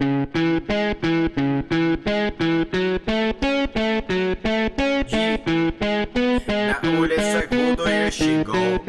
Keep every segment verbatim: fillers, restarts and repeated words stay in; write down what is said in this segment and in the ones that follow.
На улицах будущий год.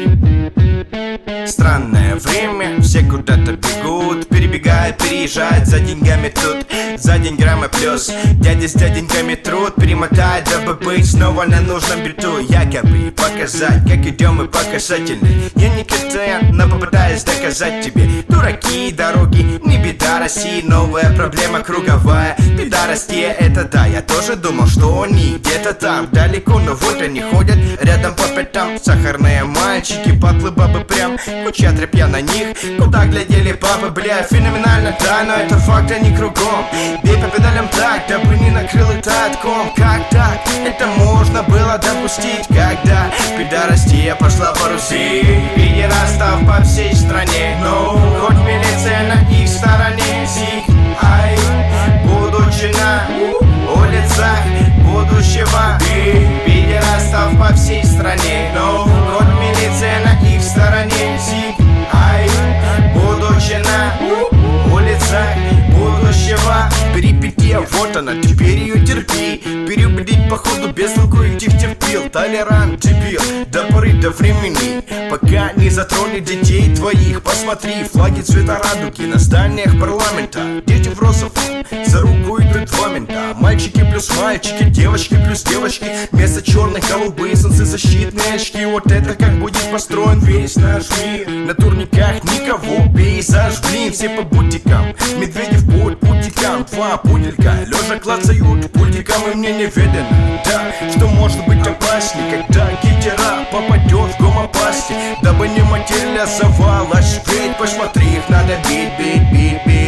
Странное время, все куда-то бегут, перебегают, переезжают за деньгами тут, за деньгами плюс. Дяди с дяденьками труд, перемотать, дабы быть снова на нужном биту. Якобы показать, как идем мы показательно. Я не КТН, но попытаюсь доказать тебе. Дураки, дороги, не беда России, новая проблема круговая. Пидорастия, это да, я тоже думал, что они где-то там далеко, но вот они ходят рядом по пятам. Сахарные мальчики, патлы бабы прям, куча тряпья на них. Куда глядели папы, бля, феноменально, да, но это факт, они кругом. Бей по педалям так, дабы не накрыл это отком. Как так? Это можно было допустить, когда пидорастия пошла по Руси. Пидорастов по всей стране, но хоть милиция на их стороне. Зиг, ай, будучи на улицах будущего. Пидорастов по всей стране, но хоть милиция на их стороне. Зиг, ай, будучи на улицах будущего. Перипетия, вот она, теперь ее терпи. Переубедить походу без толку этих терпил. Толерант, дебил, до поры до времени, пока не затронет детей твоих. Посмотри, флаги цвета радуги на зданиях парламента. Дети в розовом, за руку идут два мента. Мальчики плюс мальчики, девочки плюс девочки. Вместо черных голубые солнцезащитные очки. Вот это как будет построен весь наш мир. На турниках никого, пейзаж, блин, все по бутикам. Медведев под путикам, два пуделька лежа клацают пультикам, и мне неведано, да, что может быть опаснее, когда гитера попадет в гомопасти. Дабы не материализовалась, ведь посмотри, их надо бить, бить, бить, бить.